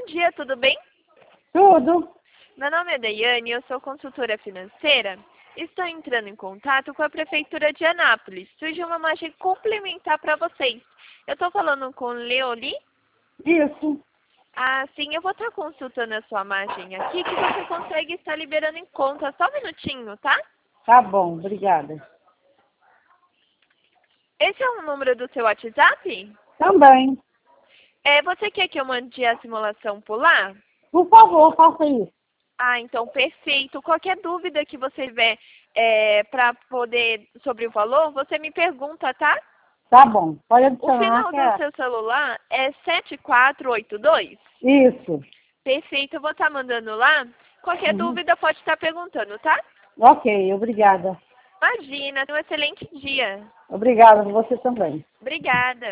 dia, tudo bem? Tudo. Meu nome é Daiane, eu sou consultora financeira. Estou entrando em contato com a Prefeitura de Anápolis. Surgiu uma imagem complementar para vocês. Eu estou falando com Leoli? Isso. Ah, sim, eu vou estar consultando a sua imagem aqui, que você consegue estar liberando em conta. Só um minutinho, tá? Tá bom, obrigada. Esse é o número do seu WhatsApp? Também. Você quer que eu mande a simulação por lá? Por favor, faça isso. Ah, então perfeito. Qualquer dúvida que você tiver para poder sobre o valor, você me pergunta, tá? Tá bom. Pode O adicionar final que do é... seu celular é 7482? Isso. Perfeito, eu vou estar mandando lá. Qualquer Uhum. dúvida pode estar perguntando, tá? Ok, obrigada. Imagina, tenha um excelente dia. Obrigada, você também. Obrigada.